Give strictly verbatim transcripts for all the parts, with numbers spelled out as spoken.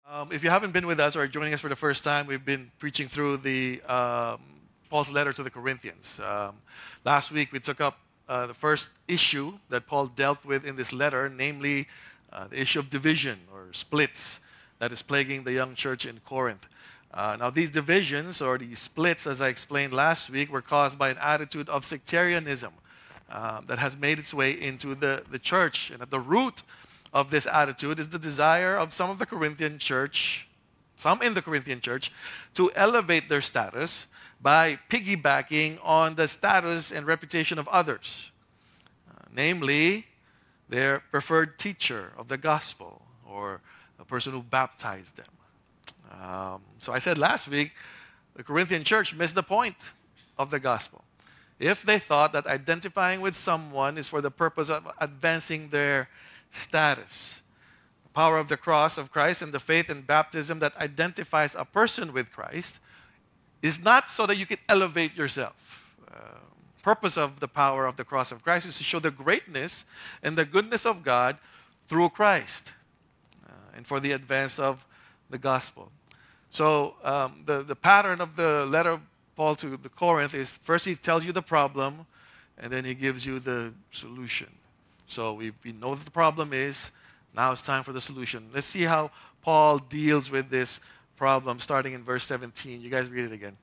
Um, if you haven't been with us or joining us for the first time, we've been preaching through the um, Paul's letter to the Corinthians. Um, last week we took up uh, the first issue that Paul dealt with in this letter, namely uh, the issue of division or splits that is plaguing the young church in Corinth. Uh, now these divisions or these splits, as I explained last week, were caused by an attitude of sectarianism uh, that has made its way into the, the church. And at the root of this attitude is the desire of some of the Corinthian church, some in the Corinthian church, to elevate their status by piggybacking on the status and reputation of others, uh, namely their preferred teacher of the gospel or the person who baptized them. Um, so I said last week, the Corinthian church missed the point of the gospel. If they thought that identifying with someone is for the purpose of advancing their status, the power of the cross of Christ and the faith and baptism that identifies a person with Christ is not so that you can elevate yourself. Uh, purpose of the power of the cross of Christ is to show the greatness and the goodness of God through Christ uh, and for the advance of the gospel. So um, the, the pattern of the letter of Paul to the Corinth is first he tells you the problem and then he gives you the solution. So we, we know what the problem is. Now it's time for the solution. Let's see how Paul deals with this problem starting in verse seventeen. You guys read it again.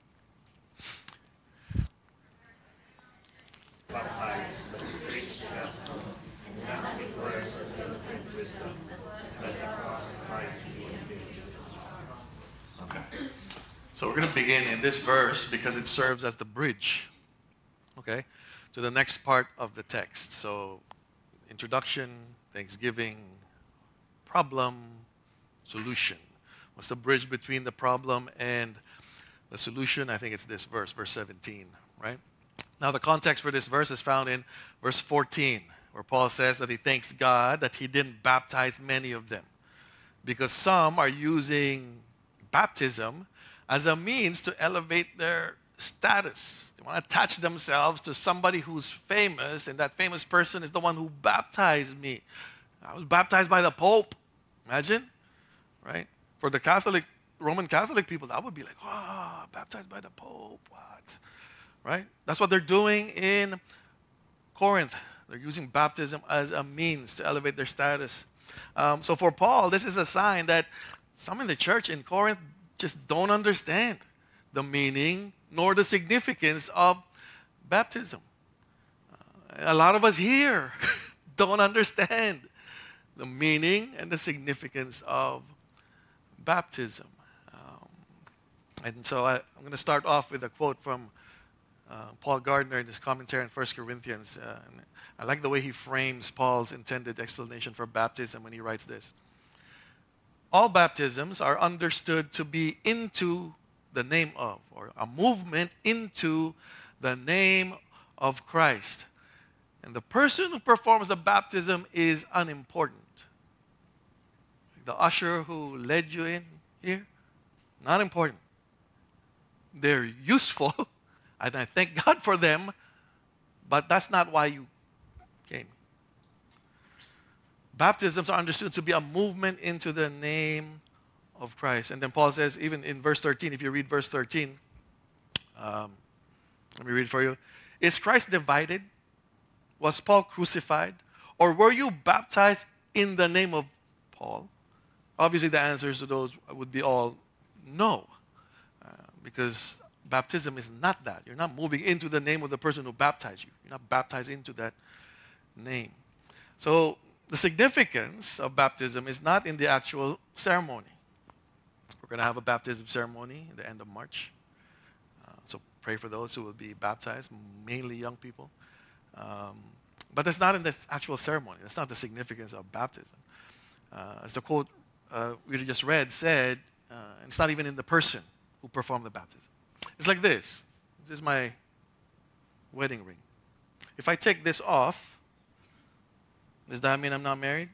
Okay. So we're going to begin in this verse because it serves as the bridge, okay, to the next part of the text. So introduction, thanksgiving, problem, solution. What's the bridge between the problem and the solution? I think it's this verse, verse seventeen, right? Now the context for this verse is found in verse fourteen, where Paul says that he thanks God that he didn't baptize many of them, because some are using baptism as a means to elevate their status. They want to attach themselves to somebody who's famous, and that famous person is the one who baptized me. I was baptized by the Pope. Imagine, right? For the Catholic, Roman Catholic people, that would be like, wow, oh, baptized by the Pope, what? Right? That's what they're doing in Corinth. They're using baptism as a means to elevate their status. Um, so for Paul, this is a sign that some in the church in Corinth just don't understand the meaning nor the significance of baptism. Uh, a lot of us here don't understand the meaning and the significance of baptism. Um, and so I, I'm going to start off with a quote from uh, Paul Gardner in his commentary on First Corinthians. Uh, and I like the way he frames Paul's intended explanation for baptism when he writes this. All baptisms are understood to be into the name of, or a movement into the name of Christ. And the person who performs the baptism is unimportant. The usher who led you in here, not important. They're useful, and I thank God for them, but that's not why you came. Baptisms are understood to be a movement into the name of Christ. And then Paul says, even in verse thirteen, if you read verse thirteen, um, let me read it for you. Is Christ divided? Was Paul crucified? Or were you baptized in the name of Paul? Obviously, the answers to those would be all no, uh, because baptism is not that. You're not moving into the name of the person who baptized you. You're not baptized into that name. So the significance of baptism is not in the actual ceremony. We're going to have a baptism ceremony at the end of March. Uh, so pray for those who will be baptized, mainly young people. Um, but that's not in the actual ceremony. That's not the significance of baptism. Uh, as the quote uh, we just read said, uh, it's not even in the person who performed the baptism. It's like this. This is my wedding ring. If I take this off, does that mean I'm not married?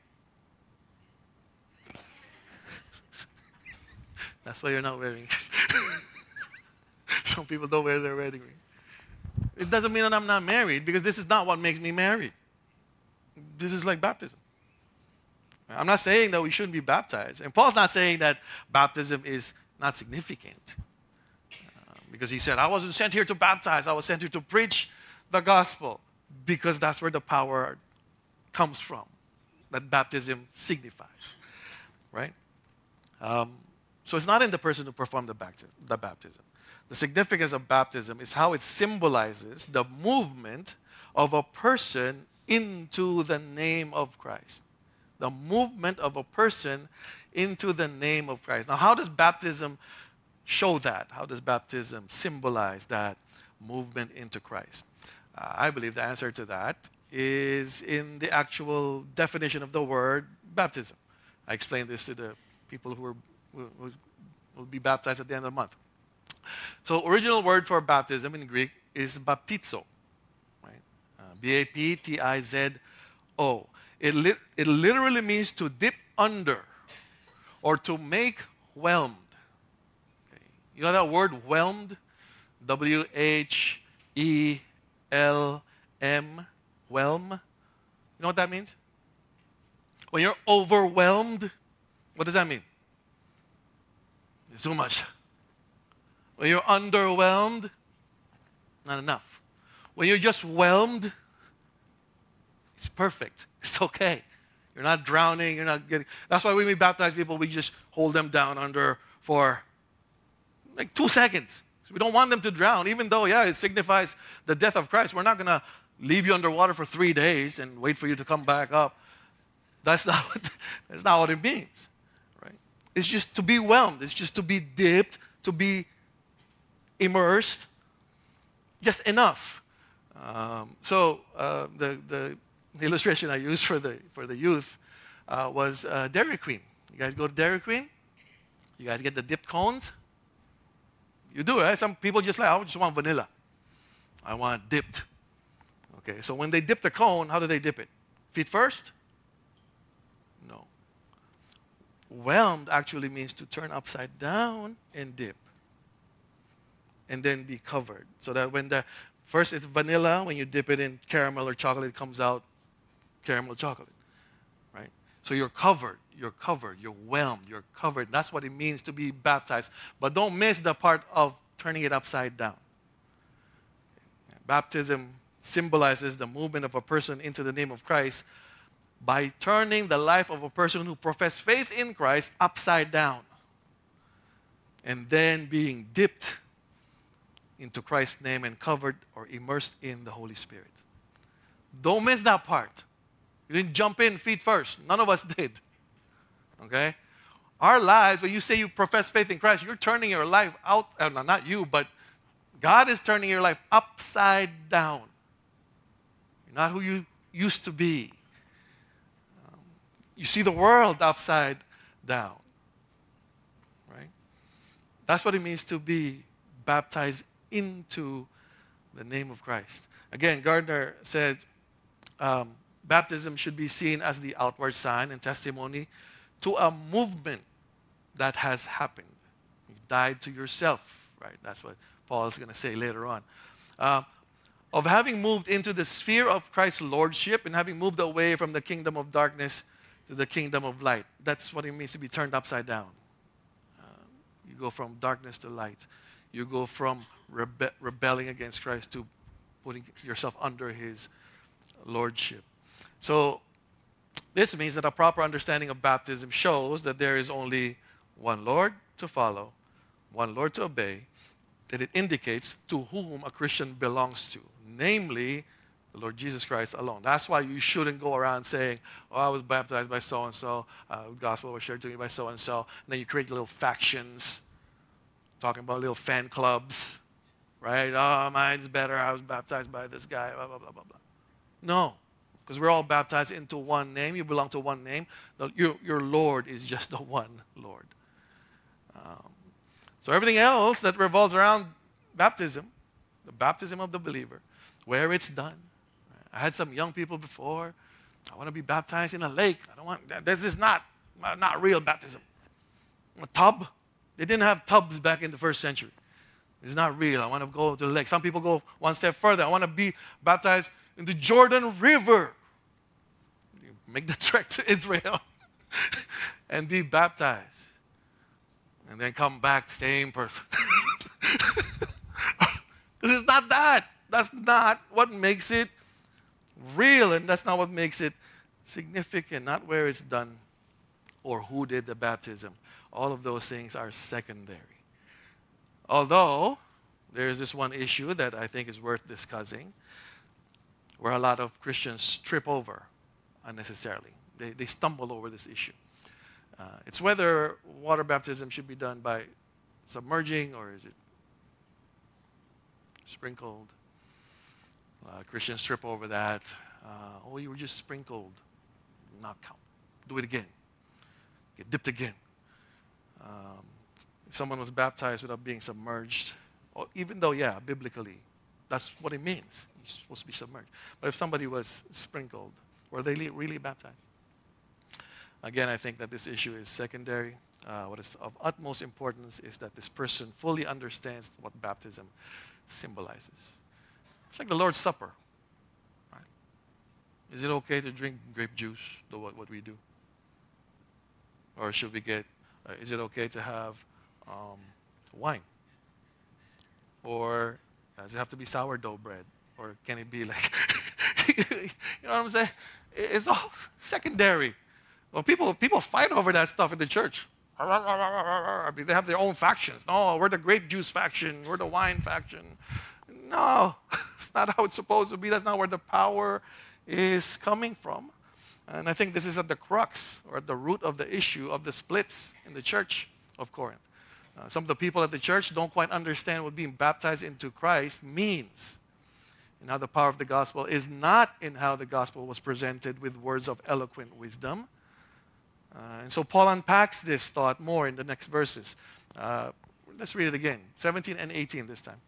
That's why you're not wearing yours. Some people don't wear their wedding ring. It doesn't mean that I'm not married, because this is not what makes me married. This is like baptism. I'm not saying that we shouldn't be baptized. And Paul's not saying that baptism is not significant. Uh, because he said, I wasn't sent here to baptize. I was sent here to preach the gospel. Because that's where the power comes from. That baptism signifies. Right? Um, so it's not in the person who performed the baptism, the baptism. The significance of baptism is how it symbolizes the movement of a person into the name of Christ. The movement of a person into the name of Christ. Now, how does baptism show that? How does baptism symbolize that movement into Christ? Uh, I believe the answer to that is in the actual definition of the word baptism. I explained this to the people who, are, who, who will be baptized at the end of the month. So, original word for baptism in Greek is baptizo, right? Uh, B A P T I Z O. It, li- it literally means to dip under or to make whelmed. Okay. You know that word whelmed? W H E L M, whelm. You know what that means? When you're overwhelmed, what does that mean? It's too much. When you're underwhelmed, not enough. When you're just whelmed, it's perfect. It's okay. You're not drowning. You're not getting. That's why when we baptize people, we just hold them down under for like two seconds. We don't want them to drown, even though, yeah, it signifies the death of Christ. We're not going to leave you underwater for three days and wait for you to come back up. That's not what, that's not what it means, right? It's just to be whelmed. It's just to be dipped, to be immersed, just enough. Um, so uh, the, the the illustration I used for the for the youth uh, was uh, Dairy Queen. You guys go to Dairy Queen? You guys get the dipped cones? You do, right? Some people just like, I just want vanilla. I want dipped. Okay, so when they dip the cone, how do they dip it? Feet first? No. Whelmed actually means to turn upside down and dip. And then be covered. So that when the, first it's vanilla, when you dip it in caramel or chocolate, it comes out caramel chocolate. Right? So you're covered. You're covered. You're whelmed. You're covered. That's what it means to be baptized. But don't miss the part of turning it upside down. Baptism symbolizes the movement of a person into the name of Christ by turning the life of a person who professed faith in Christ upside down and then being dipped into Christ's name and covered or immersed in the Holy Spirit. Don't miss that part. You didn't jump in feet first. None of us did. Okay? Our lives, when you say you profess faith in Christ, you're turning your life out, uh, not you, but God is turning your life upside down. You're not who you used to be. Um, you see the world upside down. Right? That's what it means to be baptized into the name of Christ. Again, Gardner said, um, baptism should be seen as the outward sign and testimony to a movement that has happened. You died to yourself, right? That's what Paul is going to say later on. Uh, of having moved into the sphere of Christ's lordship and having moved away from the kingdom of darkness to the kingdom of light. That's what it means to be turned upside down. Uh, you go from darkness to light. You go from rebe- rebelling against Christ to putting yourself under his lordship. So this means that a proper understanding of baptism shows that there is only one Lord to follow, one Lord to obey, that it indicates to whom a Christian belongs to, namely the Lord Jesus Christ alone. That's why you shouldn't go around saying, oh, I was baptized by so-and-so, uh, the gospel was shared to me by so-and-so, and then you create little factions, talking about little fan clubs, right? Oh, mine's better, I was baptized by this guy, blah, blah, blah, blah, blah. No. Because we're all baptized into one name. You belong to one name. The, your, your Lord is just the one Lord. Um, so everything else that revolves around baptism, the baptism of the believer, where it's done. I had some young people before. I want to be baptized in a lake. I don't want. This is not not real baptism. A tub. They didn't have tubs back in the first century. It's not real. I want to go to the lake. Some people go one step further. I want to be baptized in the Jordan River. You make the trek to Israel. and be baptized. And then come back, same person. This is not that. That's not what makes it real, and that's not what makes it significant, not where it's done or who did the baptism. All of those things are secondary. Although, there's this one issue that I think is worth discussing, where a lot of Christians trip over unnecessarily. They, they stumble over this issue. Uh, it's whether water baptism should be done by submerging or is it sprinkled. Uh, Christians trip over that. Uh, oh, you were just sprinkled. Not count. Do it again. Get dipped again. Um, if someone was baptized without being submerged, or even though, yeah, biblically, that's what it means. You're supposed to be submerged. But if somebody was sprinkled, were they really baptized? Again, I think that this issue is secondary. Uh, what is of utmost importance is that this person fully understands what baptism symbolizes. It's like the Lord's Supper. Right? Is it okay to drink grape juice, the, what, what we do? Or should we get, uh, is it okay to have um, wine? Or does it have to be sourdough bread? Or can it be like, you know what I'm saying? It's all secondary. Well, people, people fight over that stuff in the church. I mean, they have their own factions. No, we're the grape juice faction. We're the wine faction. No, it's not how it's supposed to be. That's not where the power is coming from. And I think this is at the crux or at the root of the issue of the splits in the church of Corinth. Uh, some of the people at the church don't quite understand what being baptized into Christ means. And how the power of the gospel is not in how the gospel was presented with words of eloquent wisdom. Uh, and so Paul unpacks this thought more in the next verses. Uh, let's read it again, seventeen and eighteen this time.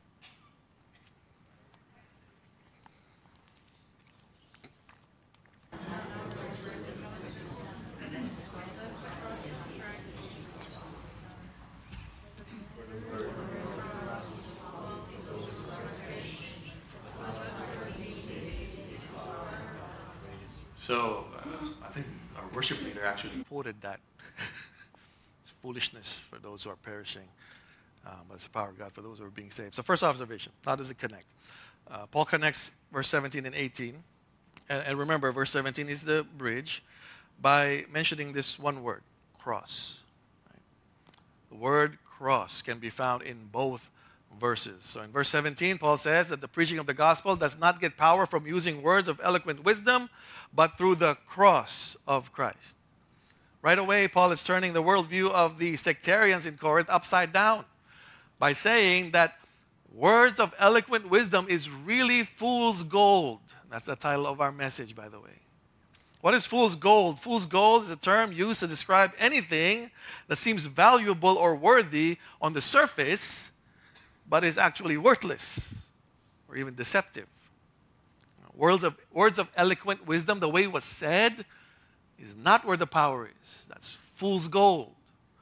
So, uh, I think our worship leader actually quoted that. It's foolishness for those who are perishing, um, but it's the power of God for those who are being saved. So, first observation, how does it connect? Uh, Paul connects verse seventeen and eighteen. And, and remember, verse seventeen is the bridge by mentioning this one word, cross. Right? The word cross can be found in both verses. So in verse seventeen, Paul says that the preaching of the gospel does not get power from using words of eloquent wisdom, but through the cross of Christ. Right away, Paul is turning the worldview of the sectarians in Corinth upside down by saying that words of eloquent wisdom is really fool's gold. That's the title of our message, by the way. What is fool's gold? Fool's gold is a term used to describe anything that seems valuable or worthy on the surface, but is actually worthless or even deceptive. Words of, words of eloquent wisdom, the way it was said, is not where the power is. That's fool's gold.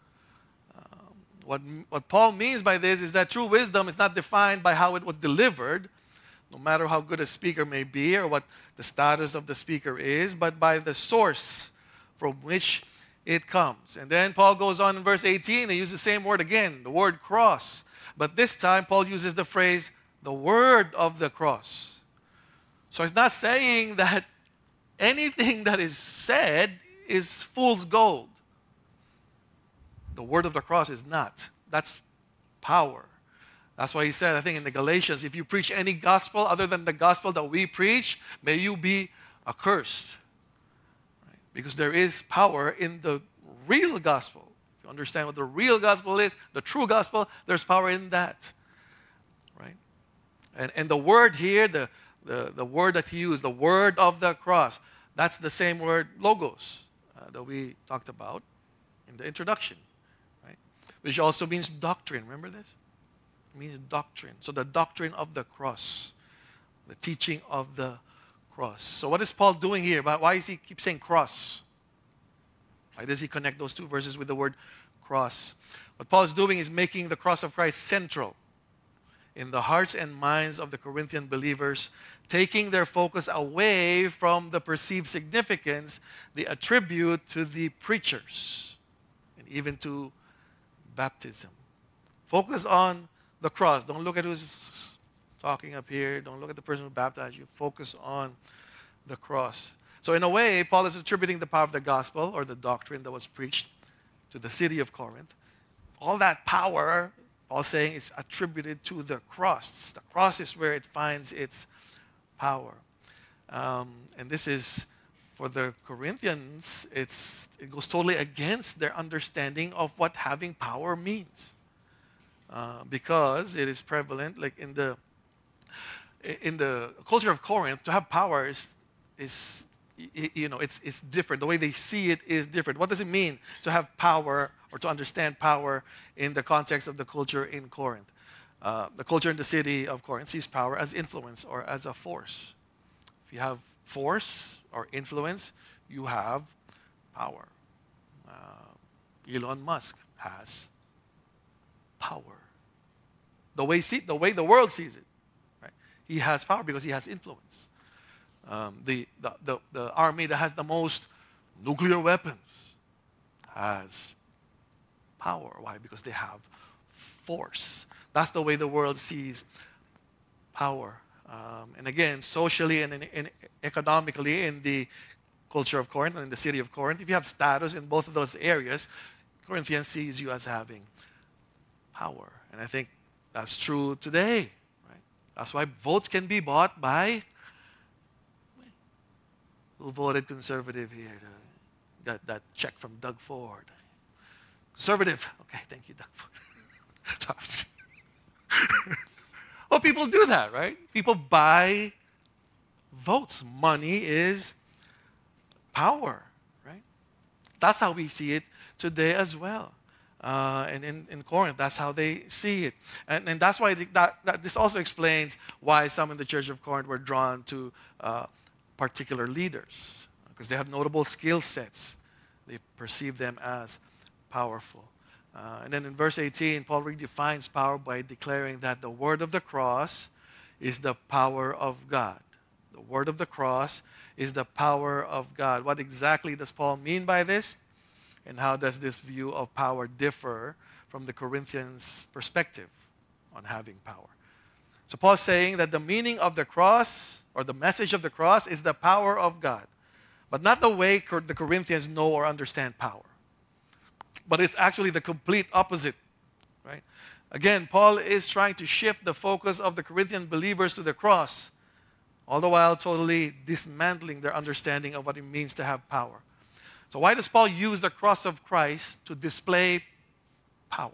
Um, what, what Paul means by this is that true wisdom is not defined by how it was delivered, no matter how good a speaker may be or what the status of the speaker is, but by the source from which it comes. And then Paul goes on in verse eighteen, he uses the same word again, the word cross. But this time, Paul uses the phrase, the word of the cross. So he's not saying that anything that is said is fool's gold. The word of the cross is not. That's power. That's why he said, I think in the Galatians, if you preach any gospel other than the gospel that we preach, may you be accursed. Right? Because there is power in the real gospel. If you understand what the real gospel is, the true gospel, there's power in that. Right? And, and the word here, the, the, the word that he used, the word of the cross, that's the same word, logos, uh, that we talked about in the introduction. Right? Which also means doctrine. Remember this? It means doctrine. So the doctrine of the cross, the teaching of the cross. So what is Paul doing here? Why does he keep saying cross? Why does he connect those two verses with the word cross? What Paul is doing is making the cross of Christ central in the hearts and minds of the Corinthian believers, taking their focus away from the perceived significance they attribute to the preachers and even to baptism. Focus on the cross. Don't look at who's talking up here. Don't look at the person who baptized you. Focus on the cross. So in a way, Paul is attributing the power of the gospel or the doctrine that was preached to the city of Corinth. All that power, Paul's saying, is attributed to the cross. The cross is where it finds its power. Um, and this is, for the Corinthians, it's, it goes totally against their understanding of what having power means. Uh, because it is prevalent, like in the in the culture of Corinth, to have power is, is you know, it's, it's different. The way they see it is different. What does it mean to have power or to understand power in the context of the culture in Corinth? Uh, the culture in the city of Corinth sees power as influence or as a force. If you have force or influence, you have power. Uh, Elon Musk has power. The way, see, the way the world sees it, right? He has power because he has influence. Um, the, the, the, the army that has the most nuclear weapons has power. Why? Because they have force. That's the way the world sees power. Um, and again, socially and in, in, economically in the culture of Corinth and in the city of Corinth, if you have status in both of those areas, Corinthians sees you as having power. And I think that's true today. Right? That's why votes can be bought by who voted conservative here. Got that check from Doug Ford. Conservative. Okay, thank you, Doug Ford. Well, people do that, right? People buy votes. Money is power, right? That's how we see it today as well. Uh, and in, in Corinth, that's how they see it. And, and that's why that, that this also explains why some in the church of Corinth were drawn to uh, particular leaders, because they have notable skill sets. They perceive them as powerful. Uh, and then in verse eighteen, Paul redefines power by declaring that the word of the cross is the power of God. The word of the cross is the power of God. What exactly does Paul mean by this? And how does this view of power differ from the Corinthians' perspective on having power? So Paul's saying that the meaning of the cross, or the message of the cross, is the power of God. But not the way the Corinthians know or understand power. But it's actually the complete opposite. Right? Again, Paul is trying to shift the focus of the Corinthian believers to the cross, all the while totally dismantling their understanding of what it means to have power. So why does Paul use the cross of Christ to display power?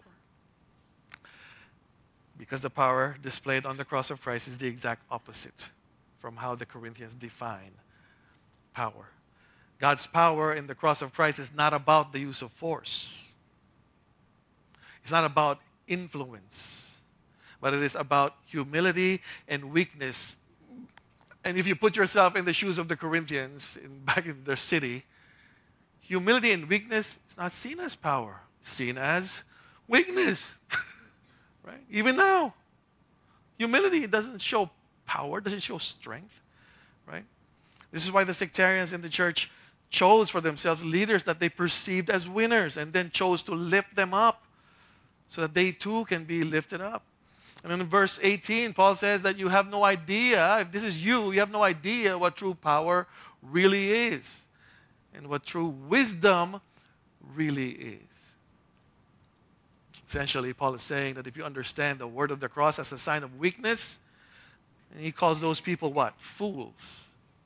Because the power displayed on the cross of Christ is the exact opposite from how the Corinthians define power. God's power in the cross of Christ is not about the use of force. It's not about influence, but it is about humility and weakness. And if you put yourself in the shoes of the Corinthians in, back in their city, humility and weakness is not seen as power, it's seen as weakness. Right? Even now, humility doesn't show power, doesn't show strength. Right? This is why the sectarians in the church chose for themselves leaders that they perceived as winners and then chose to lift them up so that they too can be lifted up. And in verse eighteen, Paul says that you have no idea, if this is you, you have no idea what true power really is and what true wisdom really is. Essentially, Paul is saying that if you understand the word of the cross as a sign of weakness, and he calls those people what? Fools.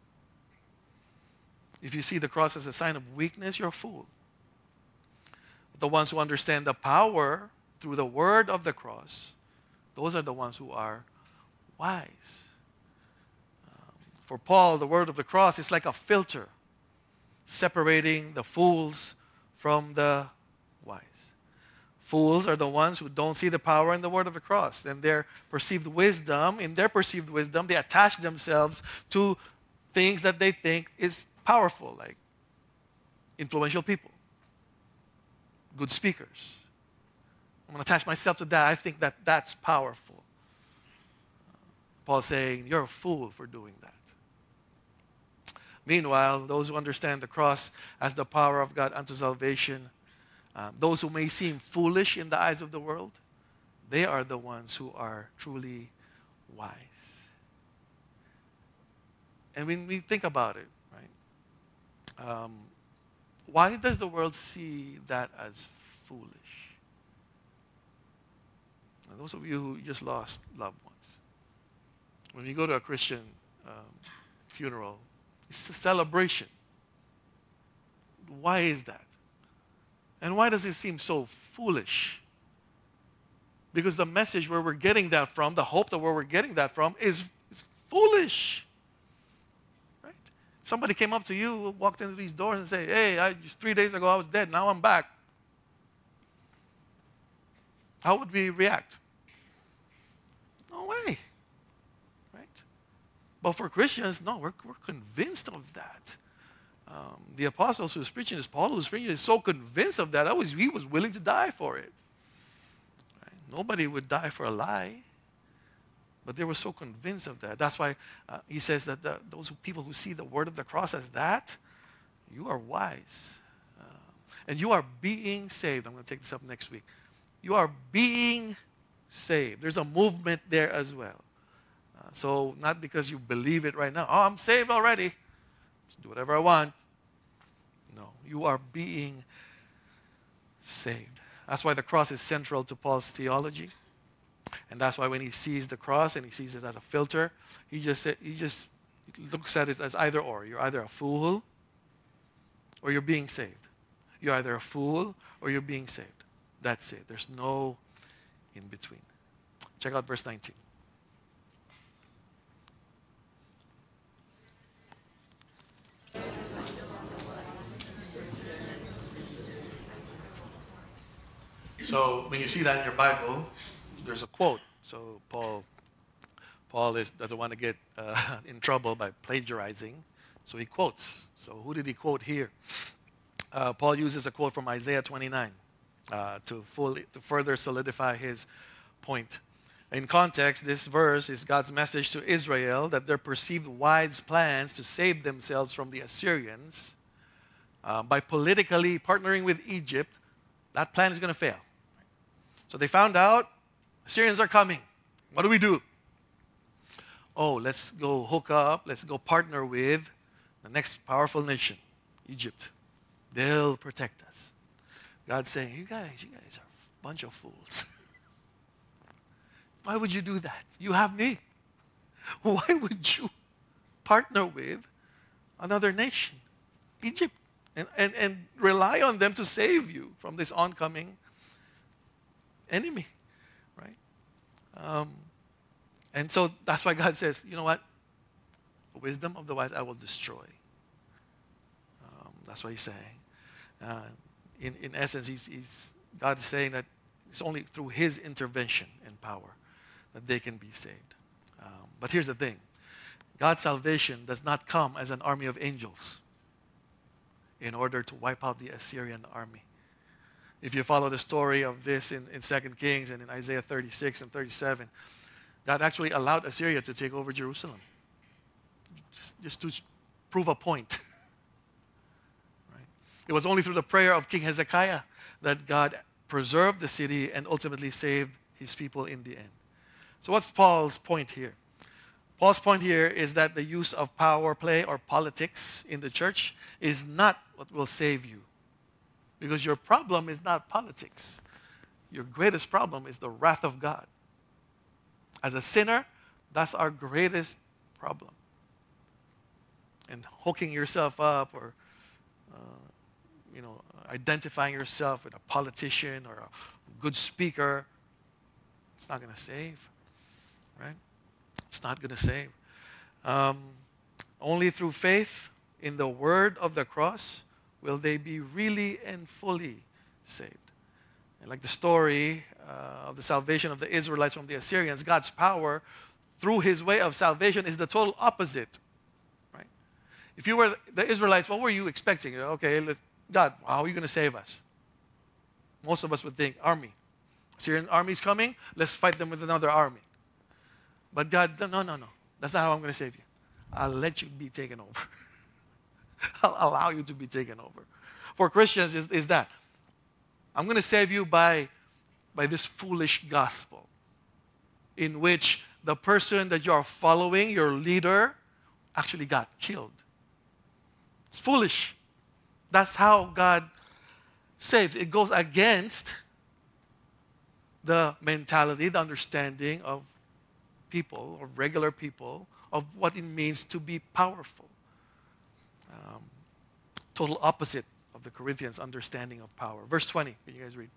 If you see the cross as a sign of weakness, you're a fool. The ones who understand the power through the word of the cross, those are the ones who are wise. Um, for Paul, the word of the cross is like a filter separating the fools from the wise. Fools are the ones who don't see the power in the word of the cross. And their perceived wisdom, in their perceived wisdom, they attach themselves to things that they think is powerful, like influential people, good speakers. I'm going to attach myself to that. I think that that's powerful. Paul's saying, you're a fool for doing that. Meanwhile, those who understand the cross as the power of God unto salvation, uh, those who may seem foolish in the eyes of the world, they are the ones who are truly wise. And when we think about it, right, um, why does the world see that as foolish? Now, those of you who just lost loved ones, when you go to a Christian um, funeral, it's a celebration. Why is that? And why does it seem so foolish? Because the message where we're getting that from, the hope that where we're getting that from is, is foolish. Right? Somebody came up to you, walked into these doors and said, hey, I, just three days ago I was dead, now I'm back. How would we react? No way. Right? But for Christians, no, we're, we're convinced of that. Um, the apostles who was preaching this, Paul who was preaching, is so convinced of that, I was, he was willing to die for it. Right? Nobody would die for a lie. But they were so convinced of that. That's why uh, he says that the, those who, people who see the word of the cross as that, you are wise. Uh, and you are being saved. I'm going to take this up next week. You are being saved. There's a movement there as well. Uh, so not because you believe it right now. Oh, I'm saved already. Just do whatever I want. No, you are being saved. That's why the cross is central to Paul's theology. And that's why when he sees the cross and he sees it as a filter, he just he just looks at it as either or. You're either a fool or you're being saved. You're either a fool or you're being saved. That's it. There's no in between. Check out verse nineteen. So when you see that in your Bible, there's a quote. So Paul, Paul is, doesn't want to get uh, in trouble by plagiarizing, so he quotes. So who did he quote here? Uh, Paul uses a quote from Isaiah twenty-nine uh, to fully to further solidify his point. In context, this verse is God's message to Israel that their perceived wise plans to save themselves from the Assyrians uh, by politically partnering with Egypt, that plan is going to fail. So they found out Assyrians are coming. What do we do? Oh, let's go hook up. Let's go partner with the next powerful nation, Egypt. They'll protect us. God's saying, you guys, you guys are a bunch of fools. Why would you do that? You have me. Why would you partner with another nation, Egypt, and, and, and rely on them to save you from this oncoming enemy, right? Um, and so that's why God says, you know what? The wisdom of the wise I will destroy. Um, that's what he's saying. Uh, in, in essence, he's, he's, God is saying that it's only through his intervention and power that they can be saved. Um, but here's the thing. God's salvation does not come as an army of angels in order to wipe out the Assyrian army. If you follow the story of this in, in Second Kings and in Isaiah thirty-six and thirty-seven, God actually allowed Assyria to take over Jerusalem. Just, just to prove a point. Right? It was only through the prayer of King Hezekiah that God preserved the city and ultimately saved his people in the end. So what's Paul's point here? Paul's point here is that the use of power play or politics in the church is not what will save you. Because your problem is not politics. Your greatest problem is the wrath of God. As a sinner, that's our greatest problem. And hooking yourself up or, uh, you know, identifying yourself with a politician or a good speaker, it's not going to save, right? It's not going to save. Um, only through faith in the word of the cross will they be really and fully saved. And like the story uh, of the salvation of the Israelites from the Assyrians, God's power through his way of salvation is the total opposite. Right? If you were the Israelites, what were you expecting? Okay, let, God, how are you going to save us? Most of us would think, army. Assyrian army's coming, let's fight them with another army. But God, no, no, no. That's not how I'm going to save you. I'll let you be taken over. I'll allow you to be taken over. For Christians, is, is that I'm going to save you by, by this foolish gospel in which the person that you are following, your leader, actually got killed. It's foolish. That's how God saves. It goes against the mentality, the understanding of people, or regular people, of what it means to be powerful. Um, total opposite of the Corinthians' understanding of power. Verse twenty, can you guys read?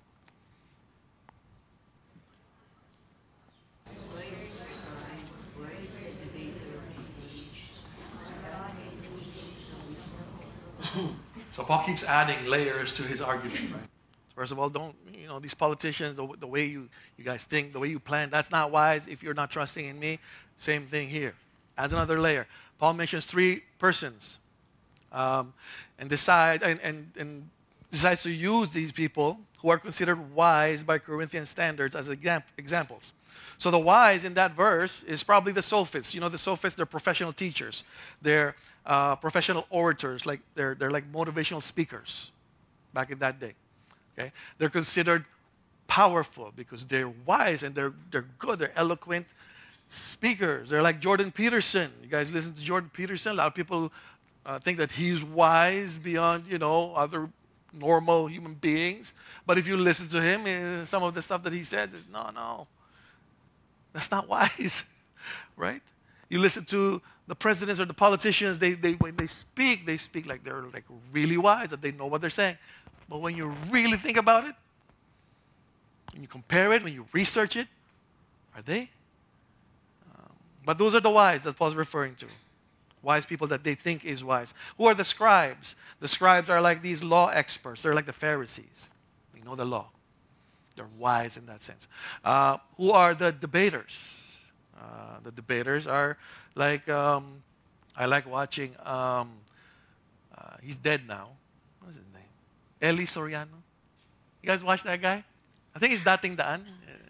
So Paul keeps adding layers to his argument, right? First of all, don't, you know, these politicians, the, the way you, you guys think, the way you plan, that's not wise if you're not trusting in me. Same thing here. Adds another layer. Paul mentions three persons um, and, decide, and, and, and decides to use these people who are considered wise by Corinthian standards as exam- examples. So the wise in that verse is probably the sophists. You know, the sophists, they're professional teachers. They're uh, professional orators. Like they're, they're like motivational speakers back in that day. Okay? They're considered powerful because they're wise and they're, they're good. They're eloquent speakers. They're like Jordan Peterson. You guys listen to Jordan Peterson? A lot of people uh, think that he's wise beyond, you know, other normal human beings. But if you listen to him, eh, some of the stuff that he says is, no, no. That's not wise, right? You listen to the presidents or the politicians, they, they, when they speak, they speak like they're like really wise, that they know what they're saying. But when you really think about it, when you compare it, when you research it, are they? Um, but those are the wise that Paul's referring to. Wise people that they think is wise. Who are the scribes? The scribes are like these law experts. They're like the Pharisees. They know the law. They're wise in that sense. Uh, who are the debaters? Uh, the debaters are like, um, I like watching, um, uh, he's dead now. What's his name? Eli Soriano. You guys watch that guy? I think he's Dating Daan.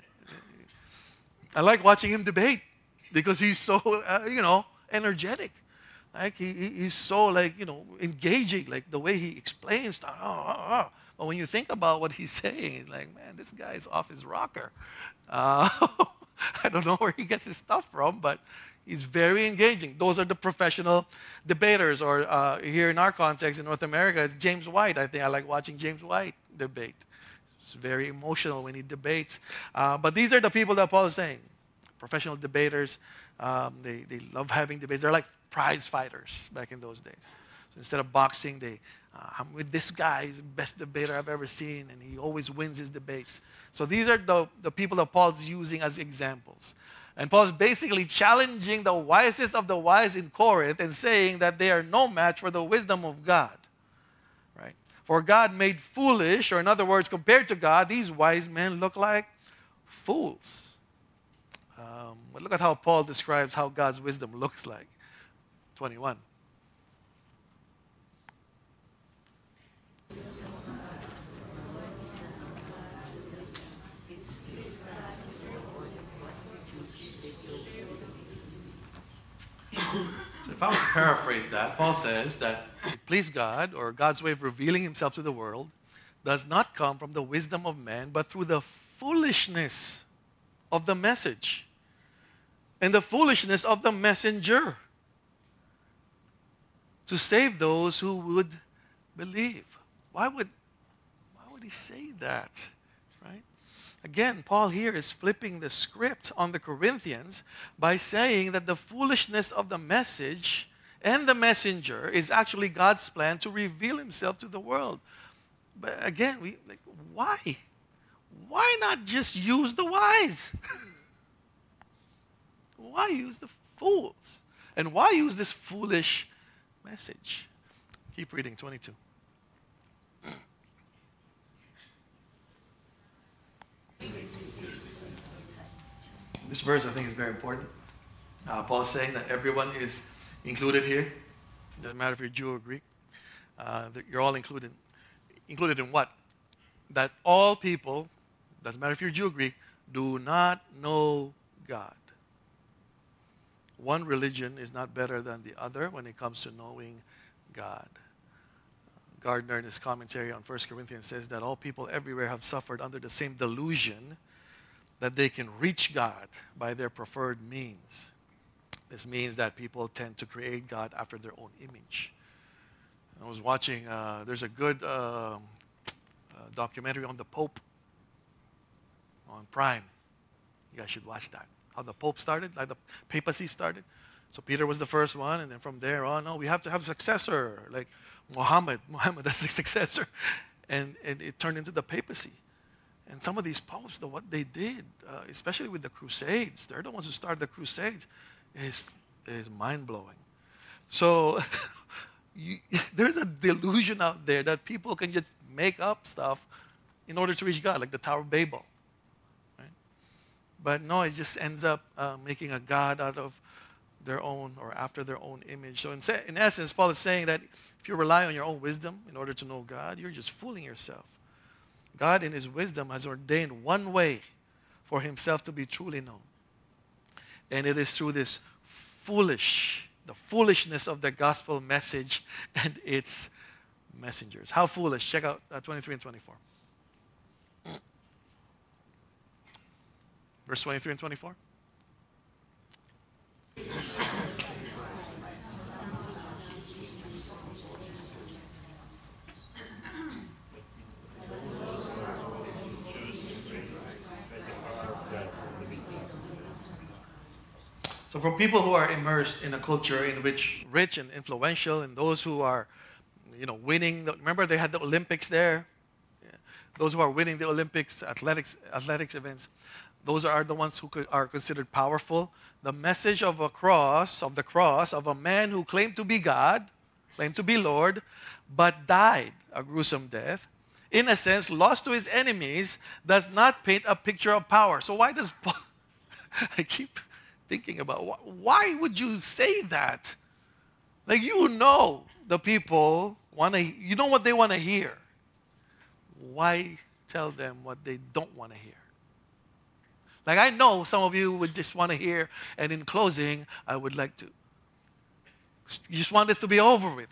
I like watching him debate because he's so, uh, you know, energetic. Like he, he, he's so like, you know, engaging, like the way he explains stuff. Oh, oh, oh. But when you think about what he's saying, it's like, man, this guy is off his rocker. Uh, I don't know where he gets his stuff from, but he's very engaging. Those are the professional debaters, or uh, here in our context in North America, it's James White. I think I like watching James White debate. It's very emotional when he debates. Uh, but these are the people that Paul is saying. Professional debaters, um, they, they love having debates. They're like prize fighters back in those days. So instead of boxing, they, uh, I'm with this guy. He's the best debater I've ever seen, and he always wins his debates. So these are the, the people that Paul's using as examples. And Paul's basically challenging the wisest of the wise in Corinth and saying that they are no match for the wisdom of God. Right? For God made foolish, or in other words, compared to God, these wise men look like fools. Um, but look at how Paul describes how God's wisdom looks like. twenty-one. So if I was to paraphrase that, Paul says that to please God, or God's way of revealing himself to the world, does not come from the wisdom of man, but through the foolishness of the message and the foolishness of the messenger, to save those who would believe. Why would, why would he say that? Right? Again, Paul here is flipping the script on the Corinthians by saying that the foolishness of the message and the messenger is actually God's plan to reveal himself to the world. But again, we like, why? Why not just use the wise? Why use the fools? And why use this foolish message? Keep reading, twenty-two. This verse, I think, is very important. Uh, Paul is saying that everyone is included here. It doesn't matter if you're Jew or Greek. Uh, you're all included. Included in what? That all people, doesn't matter if you're Jew or Greek, do not know God. one religion is not better than the other when it comes to knowing God. Gardner, in his commentary on First Corinthians, says that all people everywhere have suffered under the same delusion that they can reach God by their preferred means. This means that people tend to create God after their own image. I was watching, uh, there's a good uh, uh, documentary on the Pope on Prime. You guys should watch that. How the Pope started, like the papacy started. So Peter was the first one, and then from there on, no, we have to have a successor, like Muhammad. Muhammad, that's the successor. And, and it turned into the papacy. And some of these popes, the, what they did, uh, especially with the Crusades, they're the ones who started the Crusades, is, is mind-blowing. So you, there's a delusion out there that people can just make up stuff in order to reach God, like the Tower of Babel. Right? But no, it just ends up uh, making a God out of their own or after their own image. So in, in essence, Paul is saying that if you rely on your own wisdom in order to know God, you're just fooling yourself. God in his wisdom has ordained one way for himself to be truly known. And it is through this foolish, the foolishness of the gospel message and its messengers. How foolish? Check out uh, twenty-three and twenty-four. Verse twenty-three and twenty-four. So for people who are immersed in a culture in which rich and influential, and those who are, you know, winning, the, remember they had the Olympics there? Yeah. Those who are winning the Olympics, athletics, athletics events, those are the ones who could, are considered powerful. The message of a cross, of the cross, of a man who claimed to be God, claimed to be Lord, but died a gruesome death, in a sense, lost to his enemies, does not paint a picture of power. So why does Paul, I keep thinking about, why would you say that? Like, you know the people want to, you know what they want to hear. Why tell them what they don't want to hear? Like, I know some of you would just want to hear, and in closing, I would like to, you just want this to be over with.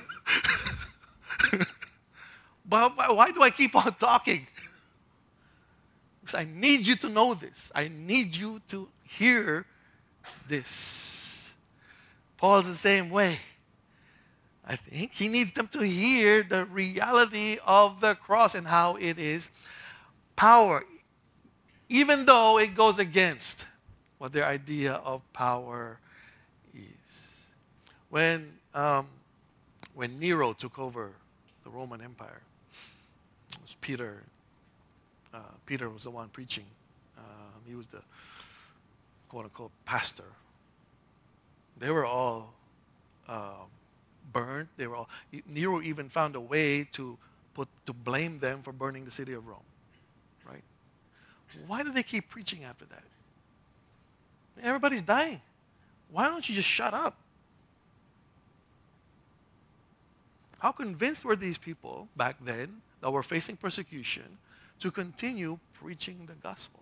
But why do I keep on talking? Because I need you to know this. I need you to hear this. Paul's the same way. I think he needs them to hear the reality of the cross and how it is power, even though it goes against what their idea of power is. When, um, when Nero took over the Roman Empire, it was Peter. Uh, Peter was the one preaching. Um, he was the quote-unquote pastor. They were all uh, burned. They were all. Nero even found a way to put to blame them for burning the city of Rome. Right? Why do they keep preaching after that? Everybody's dying. Why don't you just shut up? How convinced were these people back then that were facing persecution to continue preaching the gospel?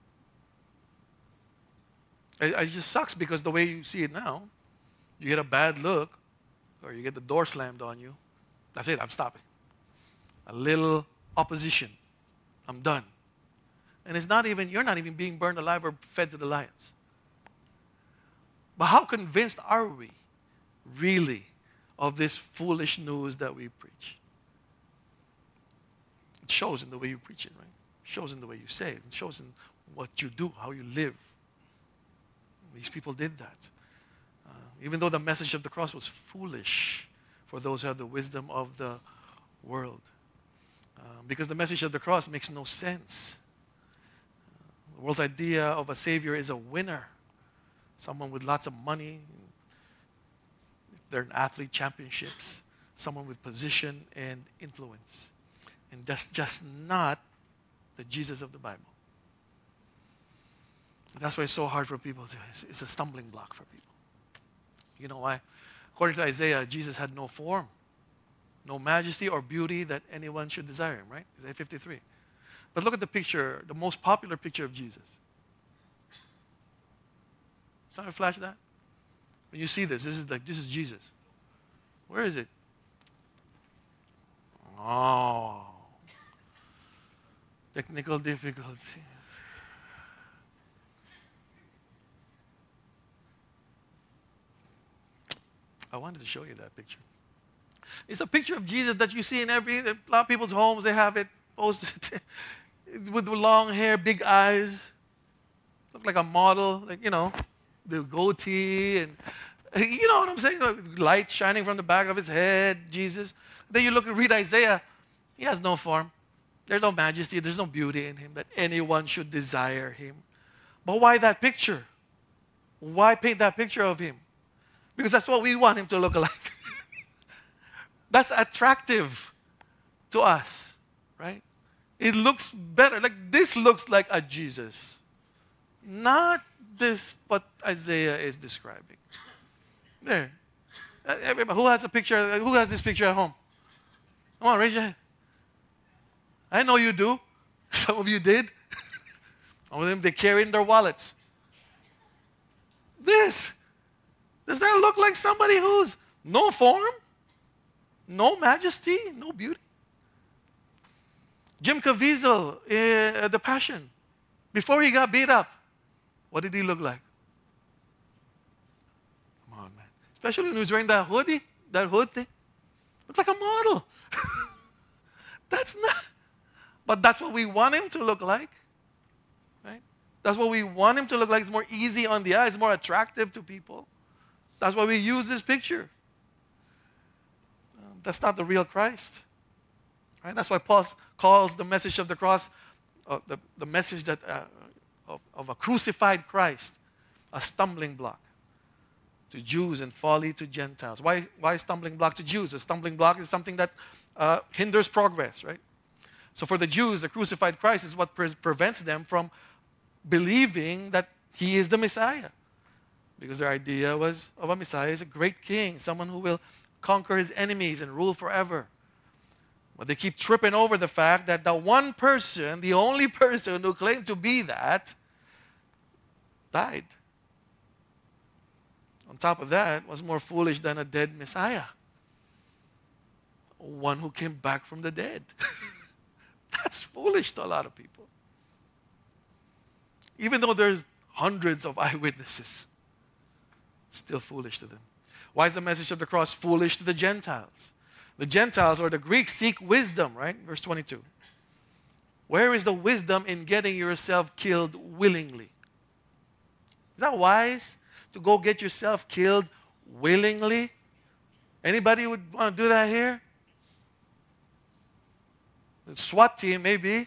It, it just sucks because the way you see it now, you get a bad look or you get the door slammed on you. That's it, I'm stopping. A little opposition. I'm done. And it's not even, you're not even being burned alive or fed to the lions. But how convinced are we really of this foolish news that we preach? It shows in the way you preach it, right? It shows in the way you say it. It shows in what you do, how you live. These people did that. Uh, even though the message of the cross was foolish for those who have the wisdom of the world. Uh, because the message of the cross makes no sense. Uh, the world's idea of a savior is a winner. Someone with lots of money. They're in athlete championships. Someone with position and influence. And that's just not the Jesus of the Bible. That's why it's so hard for people to, it's, it's a stumbling block for people. You know why? According to Isaiah, Jesus had no form, no majesty or beauty that anyone should desire him, right? Isaiah fifty-three. But look at the picture, the most popular picture of Jesus. Somebody flash that? When you see this, this is like, this is Jesus. Where is it? Oh. Technical difficulty. I wanted to show you that picture. It's a picture of Jesus that you see in every, a lot of people's homes. They have it posted with long hair, big eyes. Look like a model, like, you know, the goatee and, you know what I'm saying? Light shining from the back of his head, Jesus. Then you look and read Isaiah. He has no form. There's no majesty. There's no beauty in him that anyone should desire him. But why that picture? Why paint that picture of him? Because that's what we want him to look like. That's attractive to us, right? It looks better. Like this looks like a Jesus. Not this, what Isaiah is describing. There. Everybody, who has a picture? Who has this picture at home? Come on, raise your hand. I know you do. Some of you did. Some of them, they carry in their wallets. This. Does that look like somebody who's no form, no majesty, no beauty? Jim Caviezel, uh, The Passion, before he got beat up, what did he look like? Come on, man. Especially when he was wearing that hoodie, that hood thing. Looked like a model. That's not, but that's what we want him to look like, right? That's what we want him to look like. It's more easy on the eye. It's more attractive to people. That's why we use this picture. Uh, that's not the real Christ. Right? That's why Paul calls the message of the cross, uh, the, the message that, uh, of, of a crucified Christ, a stumbling block to Jews and folly to Gentiles. Why, why stumbling block to Jews? A stumbling block is something that uh, hinders progress, right? So for the Jews, the crucified Christ is what pre- prevents them from believing that he is the Messiah. Because their idea was of a Messiah as a great king, someone who will conquer his enemies and rule forever. But they keep tripping over the fact that the one person, the only person who claimed to be that, died. On top of that, was more foolish than a dead Messiah. One who came back from the dead. That's foolish to a lot of people. Even though there's hundreds of eyewitnesses, still foolish to them. Why is the message of the cross foolish to the Gentiles? The Gentiles or the Greeks seek wisdom, right? Verse twenty-two. Where is the wisdom in getting yourself killed willingly? Is that wise to go get yourself killed willingly? Anybody would want to do that here? The SWAT team, maybe.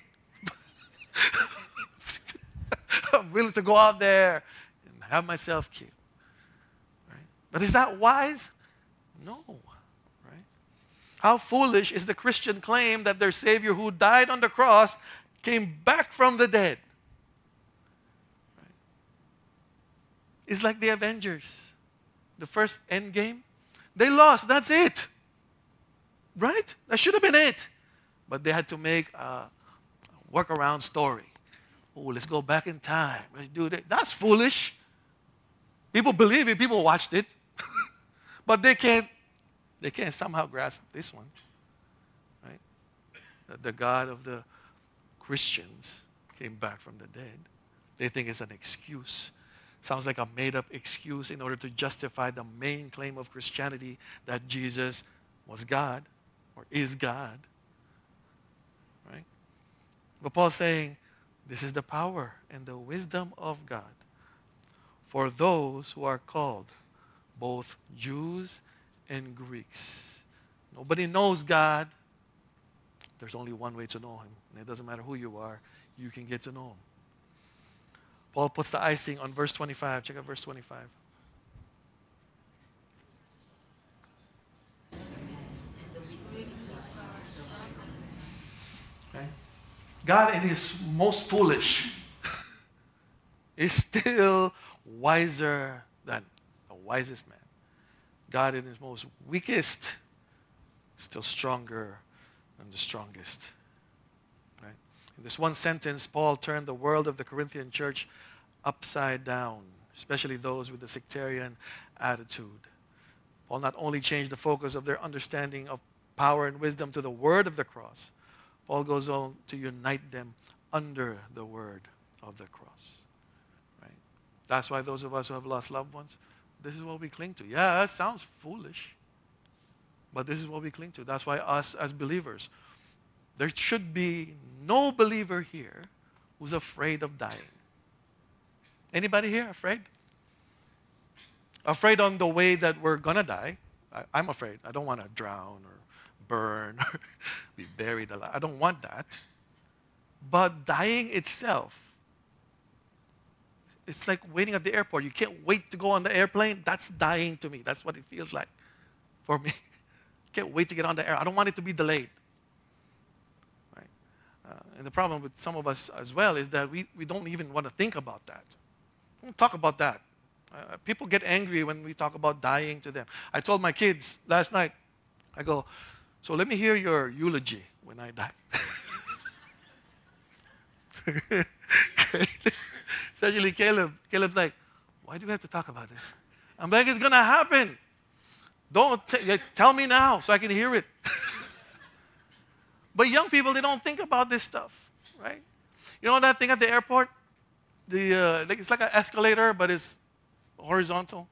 I'm willing to go out there and have myself killed. But is that wise? No. Right? How foolish is the Christian claim that their Savior who died on the cross came back from the dead? Right? It's like the Avengers. The first Endgame. They lost. That's it. Right? That should have been it. But they had to make a workaround story. Oh, let's go back in time. Let's do that. That's foolish. People believe it. People watched it. But they can't, they can't somehow grasp this one, right? That the God of the Christians came back from the dead. They think it's an excuse. Sounds like a made-up excuse in order to justify the main claim of Christianity that Jesus was God or is God, right? But Paul's saying, this is the power and the wisdom of God for those who are called, both Jews and Greeks. Nobody knows God. There's only one way to know him. And it doesn't matter who you are, you can get to know him. Paul puts the icing on verse twenty-five. Check out verse twenty-five. Okay. God in his most foolish is still wiser than the wisest man. God in his most weakest, still stronger than the strongest. Right? In this one sentence, Paul turned the world of the Corinthian church upside down. especially those with a sectarian attitude. Paul not only changed the focus of their understanding of power and wisdom to the word of the cross, Paul goes on to unite them under the word of the cross. Right? That's why those of us who have lost loved ones, this is what we cling to. Yeah, that sounds foolish, but this is what we cling to. That's why us as believers, there should be no believer here who's afraid of dying. Anybody here afraid? Afraid on the way that we're going to die. I, I'm afraid. I don't want to drown or burn or be buried alive. I don't want that. But dying itself, it's like waiting at the airport. You can't wait to go on the airplane. That's dying to me. That's what it feels like for me. Can't wait to get on the air. I don't want it to be delayed. Right? Uh, and the problem with some of us as well is that we, we don't even want to think about that. We don't talk about that. Uh, people get angry when we talk about dying to them. I told my kids last night, I go, so let me hear your eulogy when I die. Especially Caleb. Caleb's like, why do we have to talk about this? I'm like, it's going to happen. Don't t- tell me now so I can hear it. But young people, they don't think about this stuff, right? You know that thing at the airport? The uh, It's like an escalator, but it's horizontal.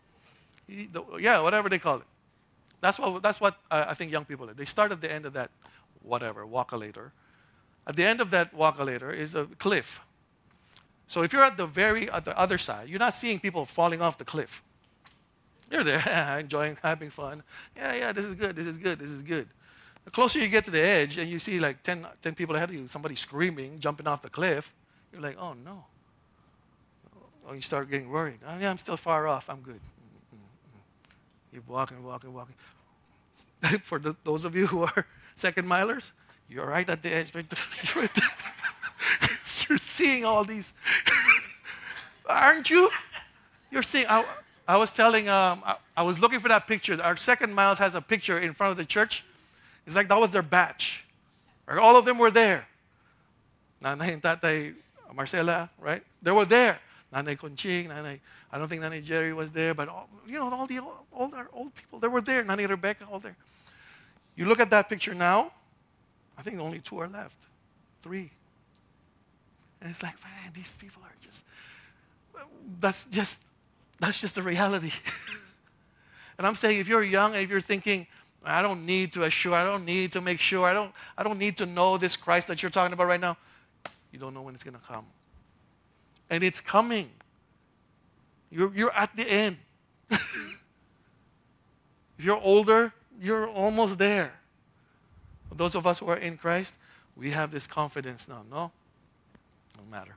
Yeah, whatever they call it. That's what, that's what uh, I think young people do. They start at the end of that, whatever, walkalator. At the end of that walkalator is a cliff. So if you're at the very at the other side, you're not seeing people falling off the cliff. You're there, enjoying, having fun. Yeah, yeah, this is good, this is good, this is good. The closer you get to the edge and you see like ten, ten people ahead of you, somebody screaming, jumping off the cliff, you're like, oh no. Oh, you start getting worried. Oh, yeah, I'm still far off. I'm good. Keep walking, walking, walking. For the, those of you who are second milers, you're right at the edge. Right there. You're seeing all these. Aren't you? You're seeing. I, I was telling, um, I, I was looking for that picture. Our second miles has a picture in front of the church. It's like that was their batch. All of them were there. Nanay and Tatay Marcela, right? They were there. Nanay Conching, Nanay, I don't think Nanay Jerry was there, but all, you know, all the older old people, they were there. Nanay Rebecca, all there. You look at that picture now, I think only two are left. Three. And it's like, man, these people are just, that's just, that's just the reality. And I'm saying if you're young, if you're thinking, I don't need to assure, I don't need to make sure, I don't, I don't need to know this Christ that you're talking about right now, you don't know when it's going to come. And it's coming. You're, you're at the end. If you're older, you're almost there. For those of us who are in Christ, we have this confidence now. No, no matter.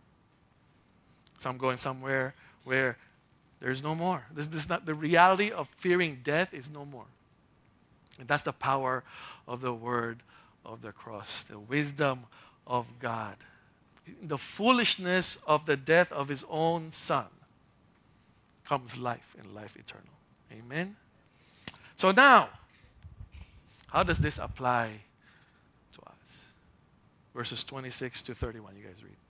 So I'm going somewhere where there's no more. This, this is not, the reality of fearing death is no more. And that's the power of the word of the cross, the wisdom of God. The foolishness of the death of his own son comes life and life eternal. Amen? So now, how does this apply to us? Verses twenty-six to thirty-one, you guys read.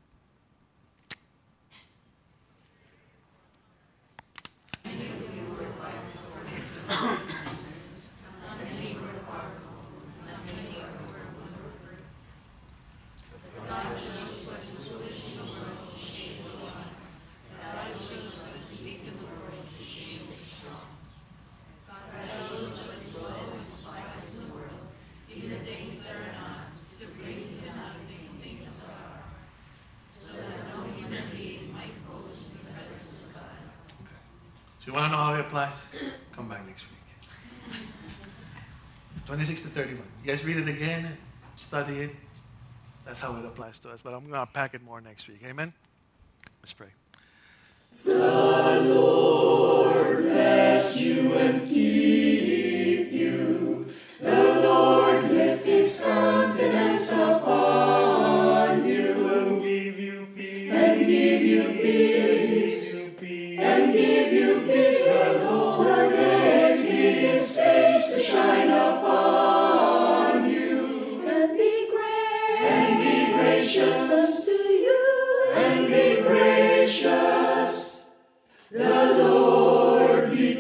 So you want to know how it applies? Come back next week. twenty-six to thirty-one. You guys read it again, study it. That's how it applies to us. But I'm going to pack it more next week. Amen? Let's pray. The Lord bless you and keep you. The Lord lift his countenance upon you and give you peace. And give you peace. And give you peace. The Lord make his face to shine upon you. And be great. And be gracious unto you. And be gracious.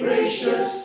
gracious,